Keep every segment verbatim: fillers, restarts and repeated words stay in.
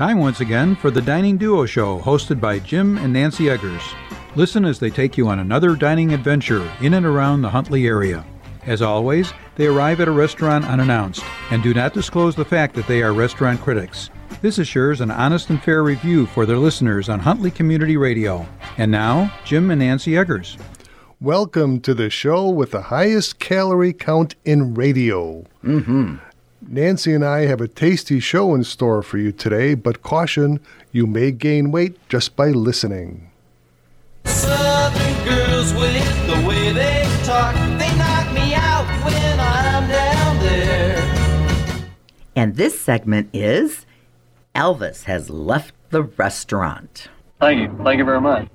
Time once again for the Dining Duo Show, hosted by Jim and Nancy Eggers. Listen as they take you on another dining adventure in and around the Huntley area. As always, they arrive at a restaurant unannounced and do not disclose the fact that they are restaurant critics. This assures an honest and fair review for their listeners on Huntley Community Radio. And now, Jim and Nancy Eggers. Welcome to the show with the highest calorie count in radio. Mm-hmm. Nancy and I have a tasty show in store for you today, but caution, you may gain weight just by listening. Southern girls with the way they talk, they knock me out when I'm down there. And this segment is Elvis has left the restaurant. Thank you. Thank you very much.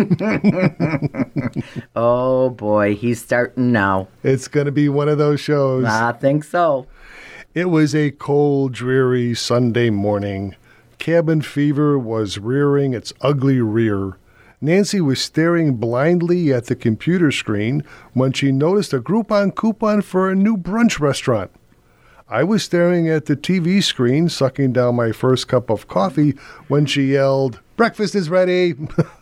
Oh boy, he's starting now. It's going to be one of those shows. I think so. It was a cold, dreary Sunday morning. Cabin fever was rearing its ugly rear. Nancy was staring blindly at the computer screen when she noticed a Groupon coupon for a new brunch restaurant. I was staring at the T V screen, sucking down my first cup of coffee, when she yelled, "Breakfast is ready!"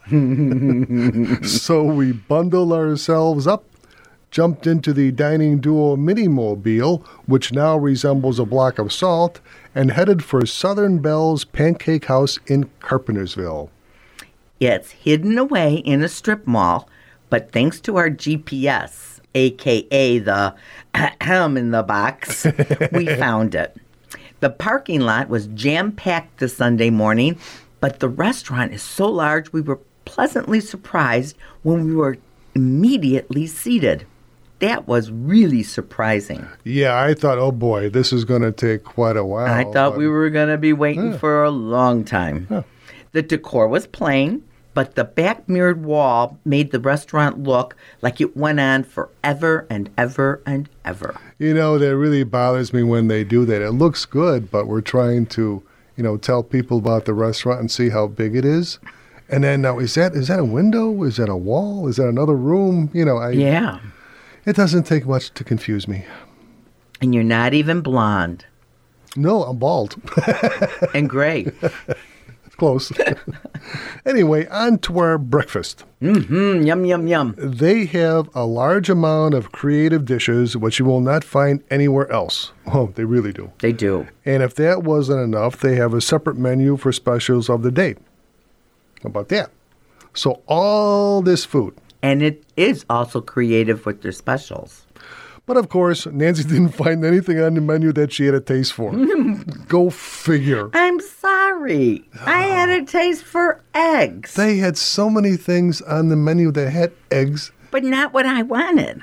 So we bundled ourselves up, jumped into the Dining Duo Minimobile, which now resembles a block of salt, and headed for Southern Bell's Pancake House in Carpentersville. It's hidden away in a strip mall, but thanks to our G P S, a k a the ahem in the box, we found it. The parking lot was jam-packed this Sunday morning, but the restaurant is so large we were pleasantly surprised when we were immediately seated. That was really surprising. Yeah, I thought, oh boy, this is going to take quite a while. I thought but... we were going to be waiting yeah. for a long time. Yeah. The decor was plain, but the back mirrored wall made the restaurant look like it went on forever and ever and ever. You know, that really bothers me when they do that. It looks good, but we're trying to, you know, tell people about the restaurant and see how big it is. And then now, is that is that a window? Is that a wall? Is that another room? You know, I Yeah. It doesn't take much to confuse me. And you're not even blonde. No, I'm bald. And gray. Close. Anyway, on to our breakfast. Mm-hmm. Yum, yum, yum. They have a large amount of creative dishes, which you will not find anywhere else. Oh, they really do. They do. And if that wasn't enough, they have a separate menu for specials of the day. How about that? So all this food. And it is also creative with their specials. But of course, Nancy didn't find anything on the menu that she had a taste for. Go figure. I'm sorry. I had a taste for eggs. They had so many things on the menu that had eggs. But not what I wanted.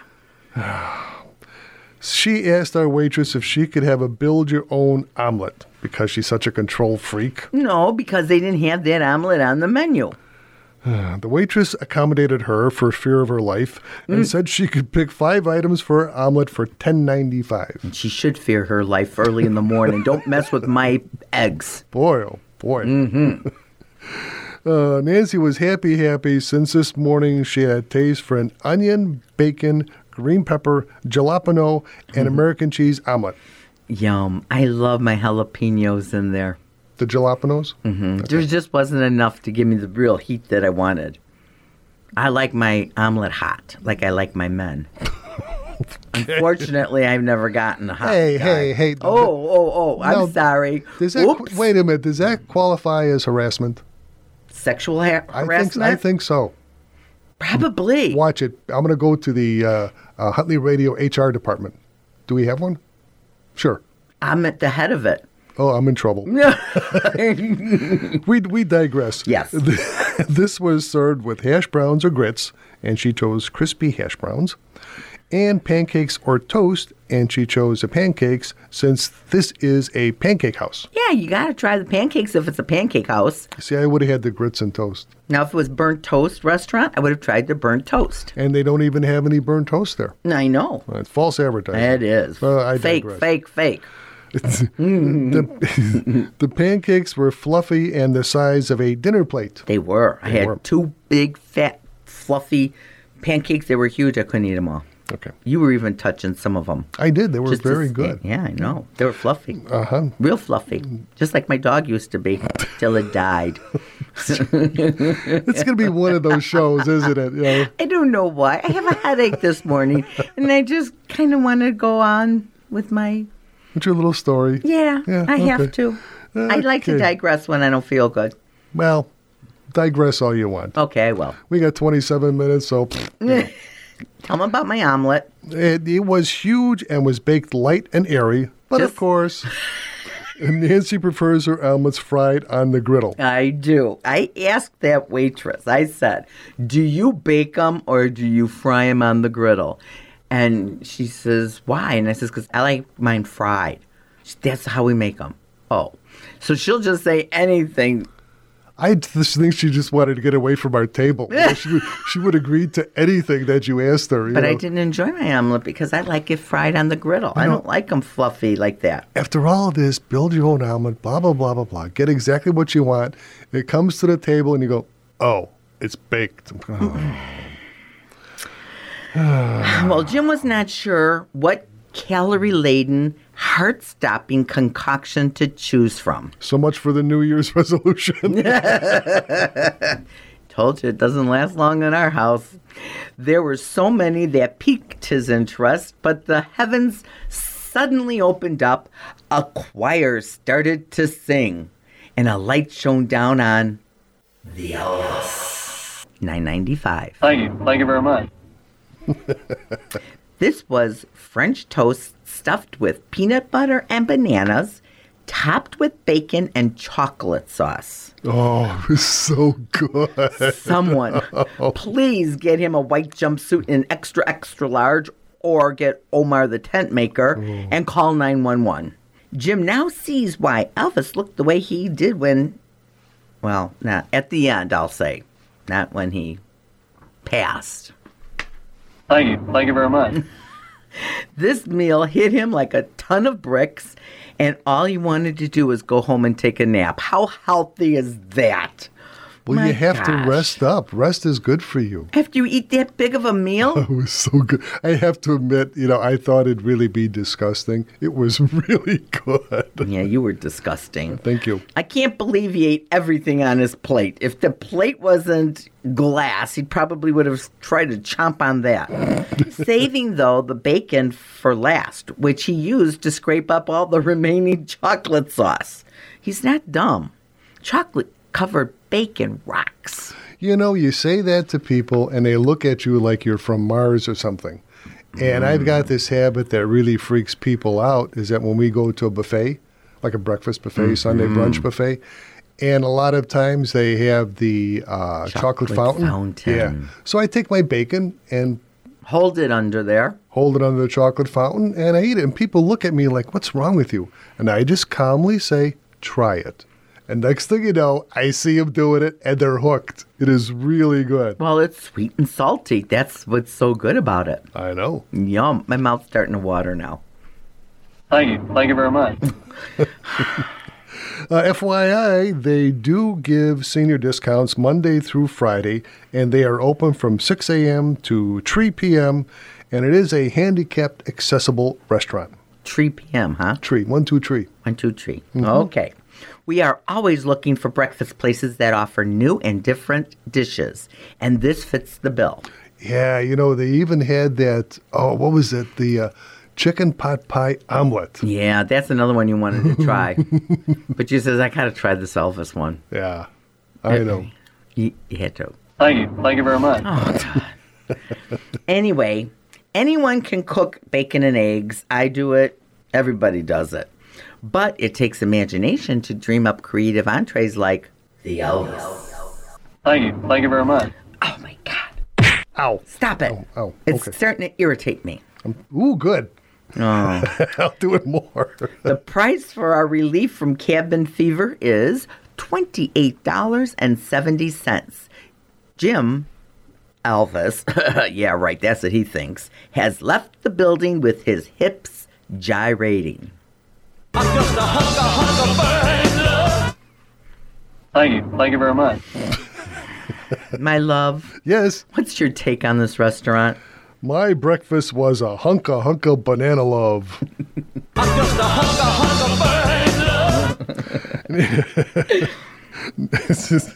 She asked our waitress if she could have a build-your-own omelet because she's such a control freak. No, because they didn't have that omelet on the menu. The waitress accommodated her for fear of her life and mm. said she could pick five items for her omelet for ten ninety-five. And she should fear her life early in the morning. Don't mess with my eggs. Boy, oh boy. Mm-hmm. uh, Nancy was happy, happy since this morning she had a taste for an onion, bacon, green pepper, jalapeno, and mm. American cheese omelet. Yum. I love my jalapenos in there. The jalapenos? Mm-hmm. Okay. There just wasn't enough to give me the real heat that I wanted. I like my omelet hot, like I like my men. Unfortunately, I've never gotten a hot Hey, guy. hey, hey. Oh, oh, oh, I'm no, sorry. Does that, Oops. wait a minute. Does that qualify as harassment? Sexual ha- I harassment? think, I think so. Probably. Watch it. I'm going to go to the uh, uh, Huntley Radio H R department. Do we have one? Sure. I'm at the head of it. Oh, I'm in trouble. we we digress. Yes. This was served with hash browns or grits, and she chose crispy hash browns, and pancakes or toast, and she chose the pancakes since this is a pancake house. Yeah, you got to try the pancakes if it's a pancake house. See, I would have had the grits and toast. Now, if it was burnt toast restaurant, I would have tried the burnt toast. And they don't even have any burnt toast there. I know. Well, it's false advertising. It is. Well, I fake, digress. fake, fake. the, the pancakes were fluffy and the size of a dinner plate. They were. They I had were. two big, fat, fluffy pancakes. They were huge. I couldn't eat them all. Okay. You were even touching some of them. I did. They were Just to very s- good. Yeah, I know. They were fluffy. Uh-huh. Real fluffy. Just like my dog used to be till it died. It's going to be one of those shows, isn't it? You know? I don't know why. I have a headache this morning, and I just kind of want to go on with my. What's your little story? Yeah, Yeah, I okay. have to. I like to Okay. digress when I don't feel good. Well, digress all you want. Okay, I will. We got twenty-seven minutes, so Tell them about my omelet. it, it was huge and was baked light and airy. But of Just- course, Nancy prefers her omelets fried on the griddle. I do. I asked that waitress. I said, "Do you bake them or do you fry them on the griddle?" And she says, "Why?" And I says, "Because I like mine fried. That's how we make them." Oh, so she'll just say anything. I just think she just wanted to get away from our table. You know, she, would- she would agree to anything that you asked her. You But I know. didn't enjoy my omelet because I like it fried on the griddle. I know- don't like them fluffy like that. After all of this, build your own omelet, blah, blah, blah, blah, blah. Get exactly what you want. It comes to the table and you go, oh, it's baked. Oh. Well, Jim was not sure what calorie-laden, heart-stopping concoction to choose from. So much for the New Year's resolution. Told you it doesn't last long in our house. There were so many that piqued his interest, but the heavens suddenly opened up, a choir started to sing, and a light shone down on the Elvis. nine ninety-five. Thank you. Thank you very much. This was French toast stuffed with peanut butter and bananas, topped with bacon and chocolate sauce. Oh, it was so good. Someone, please get him a white jumpsuit in extra, extra large, or get Omar the tent maker and call nine one one. Jim now sees why Elvis looked the way he did when, well, not at the end, I'll say, not when he passed. Thank you. Thank you very much. This meal hit him like a ton of bricks, and all he wanted to do was go home and take a nap. How healthy is that? Well, My you have gosh. to rest up. Rest is good for you. After you eat that big of a meal? It was so good. I have to admit, you know, I thought it'd really be disgusting. It was really good. Yeah, you were disgusting. Thank you. I can't believe he ate everything on his plate. If the plate wasn't glass, he probably would have tried to chomp on that. Saving, though, the bacon for last, which he used to scrape up all the remaining chocolate sauce. He's not dumb. Chocolate-covered bacon rocks. You know, you say that to people and they look at you like you're from Mars or something. And I've got this habit that really freaks people out is that when we go to a buffet, like a breakfast buffet, Sunday brunch buffet, and a lot of times they have the uh, chocolate, Chocolate fountain. fountain. Yeah. So I take my bacon and Hold it under there. hold it under the chocolate fountain and I eat it. And people look at me like, what's wrong with you? And I just calmly say, try it. And next thing you know, I see them doing it and they're hooked. It is really good. Well, it's sweet and salty. That's what's so good about it. I know. Yum. My mouth's starting to water now. Thank you. Thank you very much. Uh, F Y I, they do give senior discounts Monday through Friday, and they are open from six a.m. to three p.m., and it is a handicapped accessible restaurant. three p.m., huh? Tree, one, two, tree. One, two, three. Okay. We are always looking for breakfast places that offer new and different dishes, and this fits the bill. Yeah, you know, they even had that, oh, what was it? The uh, chicken pot pie omelet. Yeah, that's another one you wanted to try. But you says, I got to try this Elvis one. Yeah, I know. You, you had to. Thank you. Thank you very much. Oh, God. Anyway, anyone can cook bacon and eggs. I do it. Everybody does it. But it takes imagination to dream up creative entrees like the Elvis. Thank you. Thank you very much. Oh, my God. Ow. Stop it. Oh, oh, It's okay. starting to irritate me. Ooh, good. Oh. I'll do it more. The price for our relief from cabin fever is twenty-eight dollars and seventy cents. Jim, Elvis, yeah, right, that's what he thinks, has left the building with his hips gyrating. I'm just a hunker, hunker, burn love. Thank you. Thank you very much. My love, Yes. what's your take on this restaurant? My breakfast was a hunka hunka banana love. I'm just a hunka hunka burn love. It's just-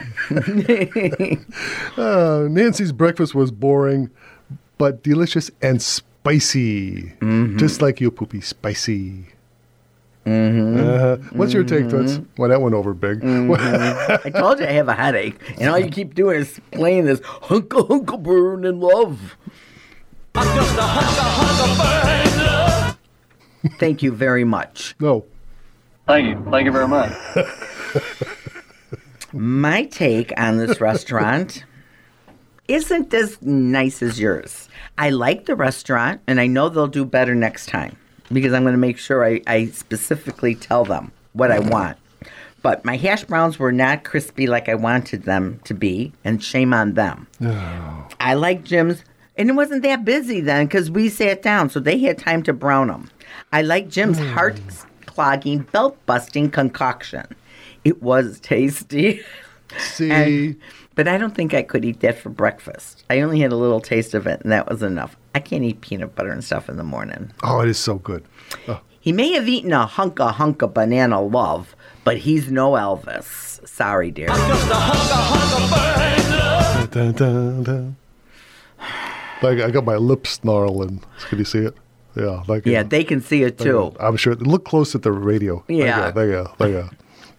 uh, Nancy's breakfast was boring, but delicious and spicy. Just like you, Poopy, spicy. Mm-hmm. Uh, what's your take, Toots? Well, that went over big. I told you I have a headache, and all you keep doing is playing this hunka hunka burn in love. I'm just a hunka hunka burn love. Thank you very much. No. Thank you. Thank you very much. My take on this restaurant isn't as nice as yours. I like the restaurant, and I know they'll do better next time because I'm going to make sure I, I specifically tell them what I want. But my hash browns were not crispy like I wanted them to be, and shame on them. Oh. I like Jim's, and it wasn't that busy then because we sat down, so they had time to brown them. I like Jim's heart-clogging, belt-busting concoction. It was tasty. See, And- but I don't think I could eat that for breakfast. I only had a little taste of it, and that was enough. I can't eat peanut butter and stuff in the morning. oh, it is so good. Oh. He may have eaten a hunka hunka banana love, but he's no Elvis. Sorry, dear. I'm just a hunka hunka burn love. Dun, dun, dun. Like I got my lips snarling. Can you see it? Yeah, like Yeah, they can see it too. I'm sure. Look close at the radio. Yeah. There you go. There you go.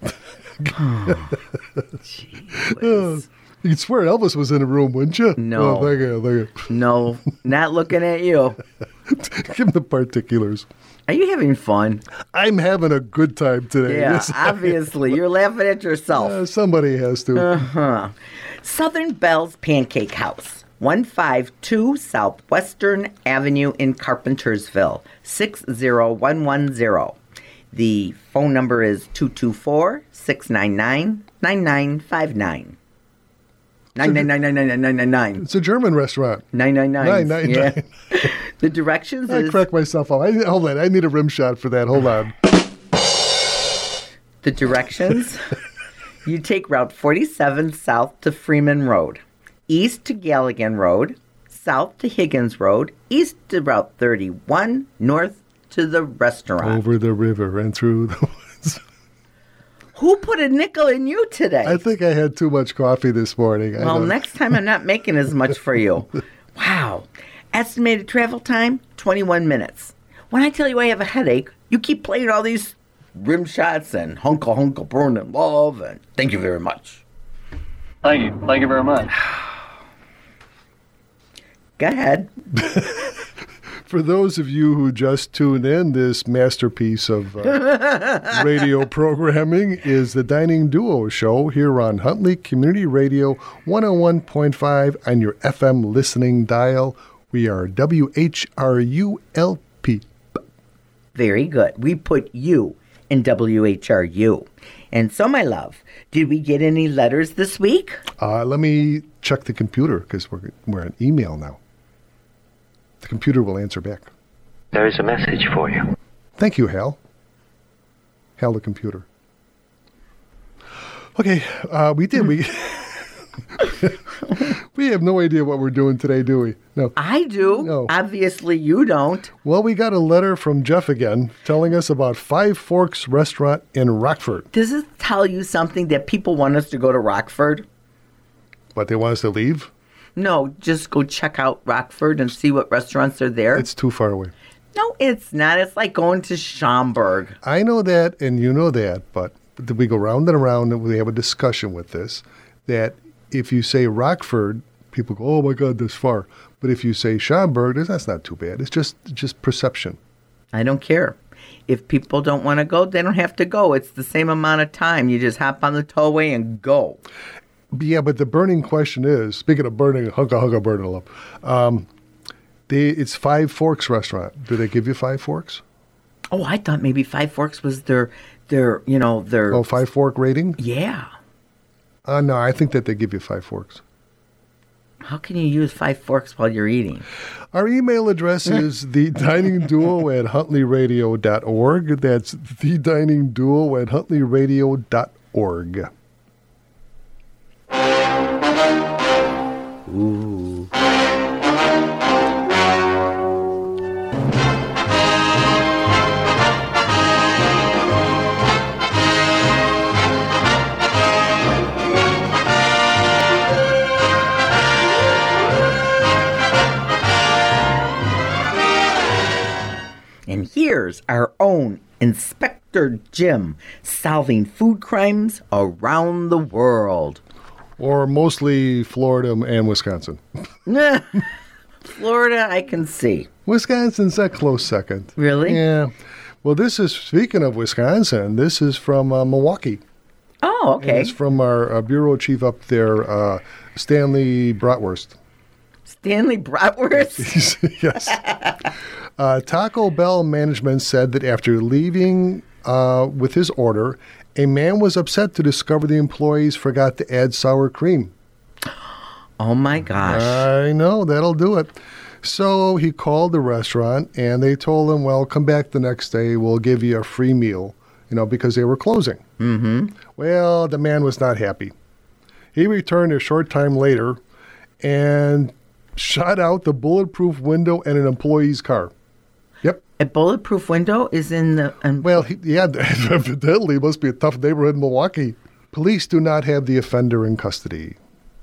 Jeez. You'd swear Elvis was in the room, wouldn't you? No. Oh, there you go. There you No, not looking at you. go. Give him the particulars. Are you having fun? I'm having a good time today. Yeah, Yes. obviously. You're laughing at yourself. Uh, somebody has to. Uh-huh. Southern Bell's Pancake House, one five two Southwestern Avenue in Carpentersville, six zero one one zero. The phone number is two two four, six nine nine, nine nine five nine. nine nine nine nine nine nine nine nine. It's a German restaurant. nine nine nine. Nine, nine, yeah. nine. The directions I is cracked myself up. I, hold on. I need a rim shot for that. Hold on. the directions. You take Route forty-seven south to Freeman Road, east to Galligan Road, south to Higgins Road, east to Route thirty-one, north to the restaurant. Over the river and through the woods. Who put a nickel in you today? I think I had too much coffee this morning. I well, don't- next time I'm not making as much for you. Wow. Estimated travel time, twenty-one minutes. When I tell you I have a headache, you keep playing all these rim shots and hunka hunka burn and love, and thank you very much. Thank you. Thank you very much. Go ahead. For those of you who just tuned in, this masterpiece of uh, radio programming is the Dining Duo Show here on Huntley Community Radio one oh one point five on your F M listening dial. We are W H R U L P. Very good. We put you in W H R U. And so, my love, did we get any letters this week? Uh, let me check the computer because we're, we're on email now. The computer will answer back. There is a message for you. Thank you, Hal. Hal the computer. Okay, uh, we did. We we have no idea what we're doing today, do we? No. I do. No. Obviously, you don't. Well, we got a letter from Jeff again telling us about Five Forks Restaurant in Rockford. Does this tell you something that people want us to go to Rockford? But they want us to leave? No, just go check out Rockford and see what restaurants are there. It's too far away. no, it's not. It's like going to Schaumburg. I know that, and you know that, but we go round and around and we have a discussion with this, that if you say Rockford, people go, oh my God, this far. But if you say Schaumburg, that's not too bad. It's just just perception. I don't care. If people don't want to go, they don't have to go. It's the same amount of time. You just hop on the tollway and go. Yeah, but the burning question is, speaking of burning, hunka hunka burning up, um, they, it's Five Forks Restaurant. Do they give you Five Forks? Oh, I thought maybe Five Forks was their, their, you know, their. Oh, Five Fork rating? Yeah. Uh, no, I think that they give you Five Forks. How can you use Five Forks while you're eating? Our email address is the dining duo at huntley radio dot org. That's the dining duo at huntley radio dot org. Ooh. Here's our own Inspector Jim solving food crimes around the world. Or mostly Florida and Wisconsin. Florida, I can see. Wisconsin's a close second. Really? Yeah. Well, this is, speaking of Wisconsin, this is from uh, Milwaukee. Oh, And okay. it's from our uh, bureau chief up there, uh, Stanley Bratwurst. Stanley Bratwurst? Yes. Uh, Taco Bell management said that after leaving uh, with his order, a man was upset to discover the employees forgot to add sour cream. Oh, my gosh. I know, that'll do it. So he called the restaurant, and they told him, well, come back the next day. We'll give you a free meal, you know, because they were closing. Mm-hmm. Well, the man was not happy. He returned a short time later and shot out the bulletproof window in an employee's car. Yep. A bulletproof window is in the... Um, Well, he, yeah, evidently it must be a tough neighborhood in Milwaukee. Police do not have the offender in custody.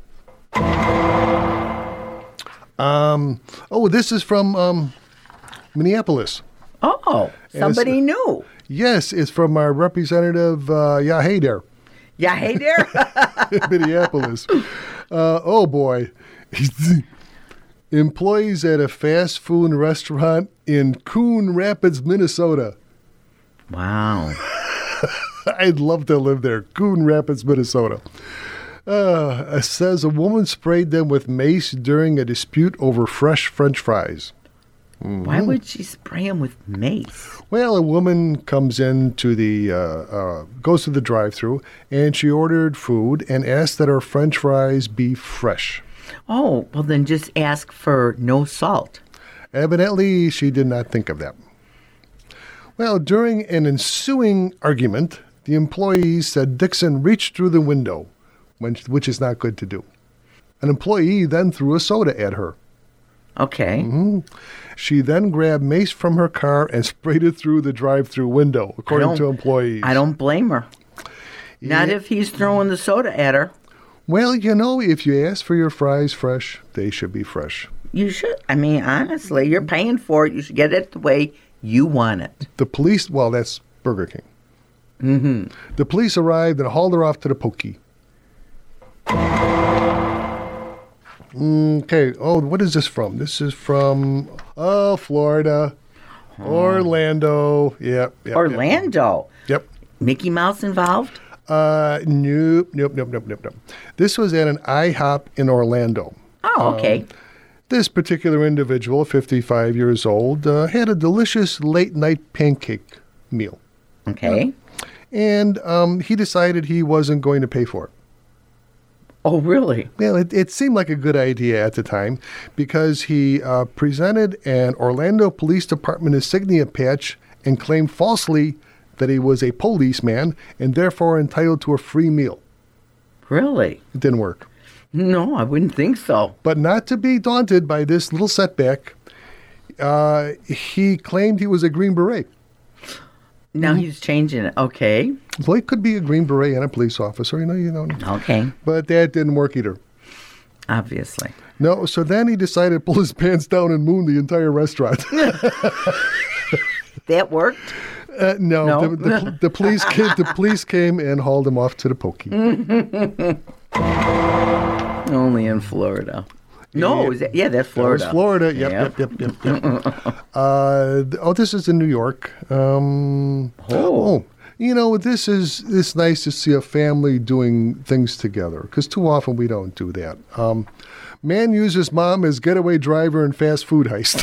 Um. Oh, this is from um, Minneapolis. oh, somebody new. Yes, it's from our representative, uh, yeah, hey there, Yeah, hey there. in Minneapolis. Uh, oh, boy. Employees at a fast food restaurant in Coon Rapids, Minnesota. Wow. I'd love to live there. Coon Rapids, Minnesota. Uh, it says a woman sprayed them with mace during a dispute over fresh French fries. Why would she spray him with mace? Well, a woman comes into the, uh, uh, goes to the drive-thru, and she ordered food and asked that her French fries be fresh. Oh, well, then just ask for no salt. Evidently, she did not think of that. Well, during an ensuing argument, the employees said Dixon reached through the window, when, which is not good to do. An employee then threw a soda at her. Okay. Mm-hmm. She then grabbed mace from her car and sprayed it through the drive-thru window, according to employees. I don't blame her. Not Yeah. if he's throwing the soda at her. Well, you know, if you ask for your fries fresh, they should be fresh. You should. I mean, honestly, you're paying for it. You should get it the way you want it. The police, well, that's Burger King. Mm-hmm. The police arrived and hauled her off to the pokey. Okay. Oh, what is this from? This is from, oh, Florida. Orlando. Yep. yep Orlando. Yep. yep. Mickey Mouse involved? Uh, nope, nope, nope, nope, nope, nope. This was at an IHOP in Orlando. Oh, okay. Um, this particular individual, fifty-five years old, uh, had a delicious late-night pancake meal. Okay. And um, he decided he wasn't going to pay for it. Oh, really? Well, it, it seemed like a good idea at the time because he uh, presented an Orlando Police Department insignia patch and claimed falsely that he was a policeman and therefore entitled to a free meal. Really? It didn't work. No, I wouldn't think so. But not to be daunted by this little setback, uh, he claimed he was a Green Beret. Now he's changing it. Okay. Well, he could be a Green Beret and a police officer, you know, you know. Okay. But that didn't work either. Obviously. No, so then he decided to pull his pants down and moon the entire restaurant. That worked? Uh, no, No? The, the, the police came, the police came and hauled him off to the pokey. Only in Florida. No, Yeah. is that, yeah, that's Florida. That was Florida. Yep, Yep. yep, yep, yep, yep. uh, th- oh, this is in New York. Um, Oh. you know, this is it's nice to see a family doing things together because too often we don't do that. Um, man uses mom as getaway driver in fast food heist.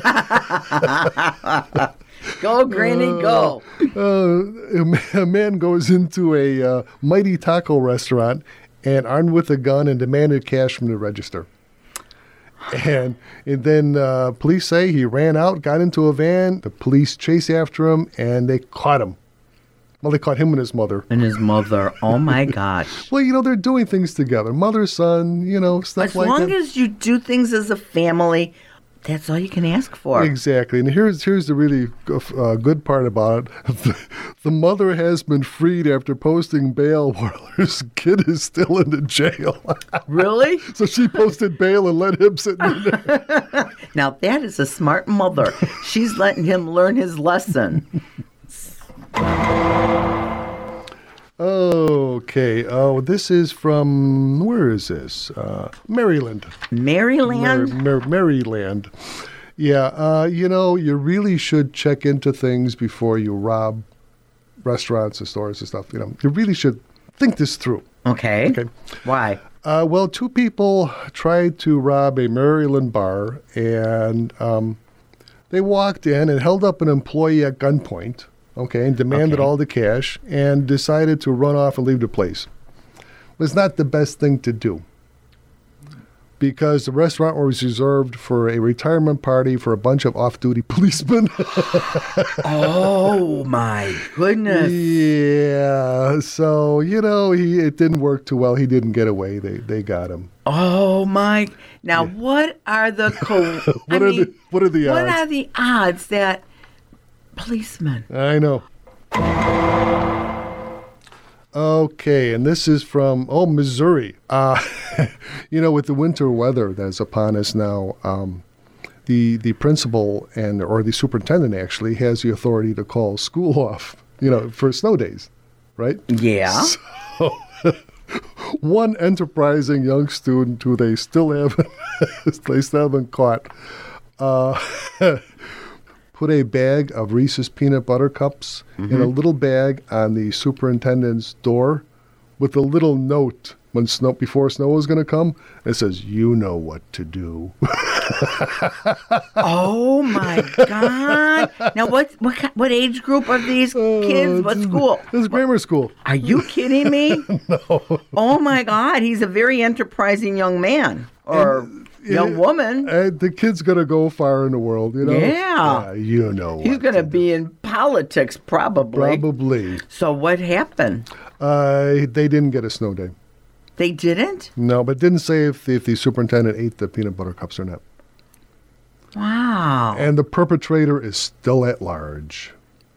Go, Granny, go. Uh, a ma- a man goes into a uh, Mighty Taco restaurant and armed with a gun and demanded cash from the register. And, and then uh, police say he ran out, got into a van. The police chased after him, and they caught him. Well, they caught him and his mother. And his mother. Oh, my gosh. Well, you know, they're doing things together. Mother, son, you know, stuff As like long that. as you do things as a family, that's all you can ask for. Exactly. And here's here's the really uh, good part about it. The, the mother has been freed after posting bail while her kid is still in the jail. Really? So she posted bail and let him sit in there. Now, that is a smart mother. She's letting him learn his lesson. Okay. Oh, this is from, where is this? Uh, Maryland. Maryland? Mar- Mar- Maryland. Yeah. Uh, you know, you really should check into things before you rob restaurants and stores and stuff. You know, you really should think this through. Okay. Okay. Why? Uh, well, two people tried to rob a Maryland bar, and um, they walked in and held up an employee at gunpoint, okay, and demanded Okay. all the cash and decided to run off and leave the place. It was not the best thing to do because the restaurant was reserved for a retirement party for a bunch of off-duty policemen. Oh, my goodness. Yeah, so, you know, he it didn't work too well. He didn't get away. They they got him. Oh, my. Now, what are the... Co- What I are mean, the what are the What odds? are the odds that policemen... I know. Okay, and this is from, oh, Missouri. Uh, you know, with the winter weather that's upon us now, um, the the principal and or the superintendent actually has the authority to call school off, you know, for snow days, right? Yeah. One enterprising young student who they still haven't they still haven't caught uh, put a bag of Reese's peanut butter cups in a little bag on the superintendent's door with a little note when snow before snow was going to come. It says, "You know what to do." Oh, my God. Now, what what ki- what age group are these kids? What school? This is grammar school. Are you kidding me? No. Oh, my God. He's a very enterprising young man or young woman. And the kid's going to go far in the world, you know? Yeah. Uh, you know He's what going to do. be in politics, probably. Probably. So what happened? Uh, they didn't get a snow day. They didn't? No, but it didn't say if the, if the superintendent ate the peanut butter cups or not. Wow. And the perpetrator is still at large.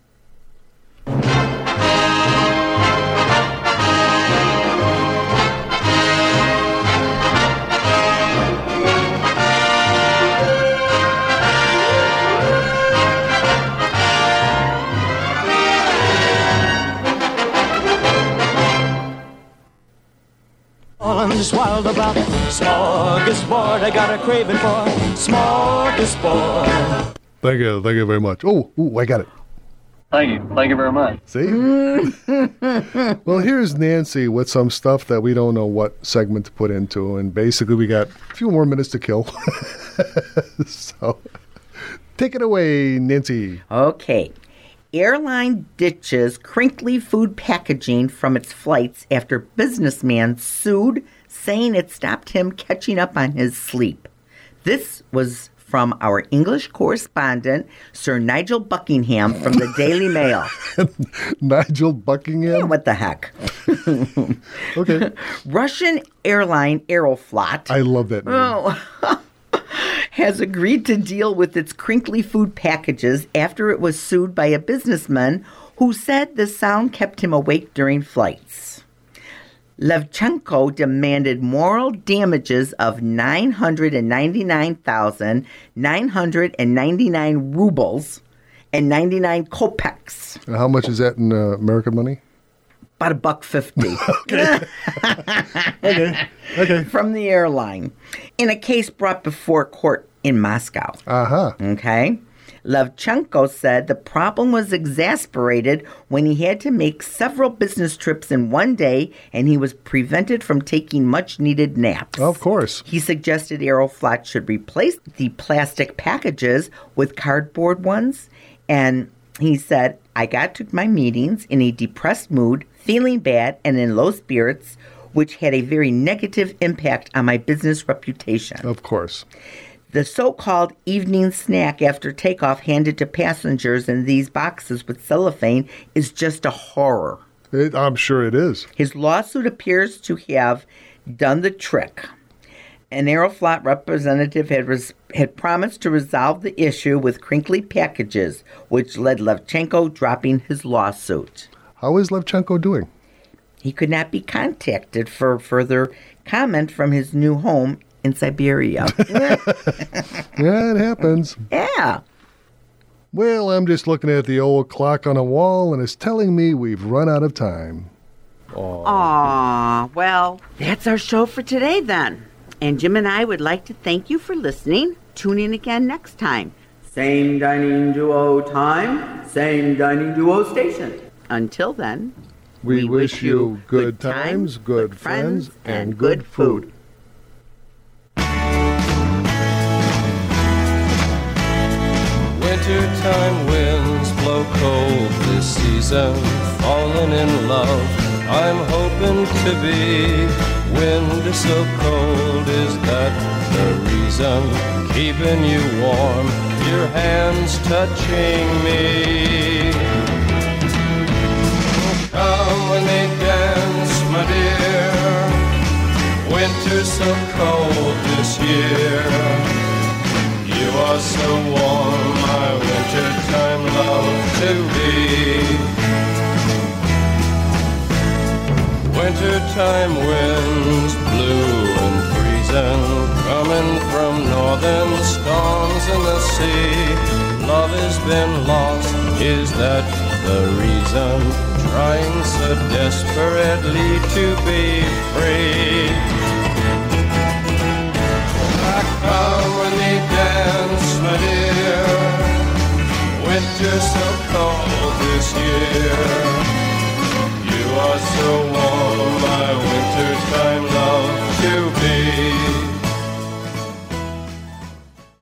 I'm just wild about smorgasbord. I got a craving for smorgasbord. Thank you. Thank you very much. Oh, ooh, I got it. Thank you. Thank you very much. See? Well, here's Nancy with some stuff that we don't know what segment to put into. And basically, we got a few more minutes to kill. So, take it away, Nancy. Okay. Airline ditches crinkly food packaging from its flights after businessman sued, saying it stopped him catching up on his sleep. This was from our English correspondent, Sir Nigel Buckingham from the Daily Mail. Nigel Buckingham? What the heck? Okay. Russian airline Aeroflot. I love that name. Oh. has agreed to deal with its crinkly food packages after it was sued by a businessman who said the sound kept him awake during flights. Levchenko demanded moral damages of nine hundred ninety-nine thousand nine hundred ninety-nine rubles and ninety-nine kopecks. And how much is that in uh, American money? About a buck fifty. Okay. Okay. From the airline in a case brought before court in Moscow. Uh-huh. Okay. Levchenko said the problem was exasperated when he had to make several business trips in one day and he was prevented from taking much-needed naps. Of course. He suggested Aeroflot should replace the plastic packages with cardboard ones. And he said, I got to my meetings in a depressed mood, feeling bad and in low spirits, which had a very negative impact on my business reputation. Of course. The so-called evening snack after takeoff handed to passengers in these boxes with cellophane is just a horror. It, I'm sure it is. His lawsuit appears to have done the trick. An Aeroflot representative had, res- had promised to resolve the issue with crinkly packages, which led Levchenko dropping his lawsuit. How is Levchenko doing? He could not be contacted for further comment from his new home in Siberia. Yeah, it happens. Yeah. Well, I'm just looking at the old clock on the wall, and it's telling me we've run out of time. Aw, well, that's our show for today then. And Jim and I would like to thank you for listening. Tune in again next time. Same Dining Duo time, same Dining Duo station. Until then, We, wish you good times, good friends, and good food. Wintertime winds blow cold this season, falling in love, I'm hoping to be. Wind is so cold, is that the reason? Keeping you warm, your hands touching me. Come when they dance, my dear, winter's so cold this year. You are so warm, my wintertime love to be. Wintertime winds blue and freezing, coming from northern storms in the sea. Love has been lost, is that the reason? Trying so desperately to be free. Come when they dance, my dear, winter's so cold this year. You are so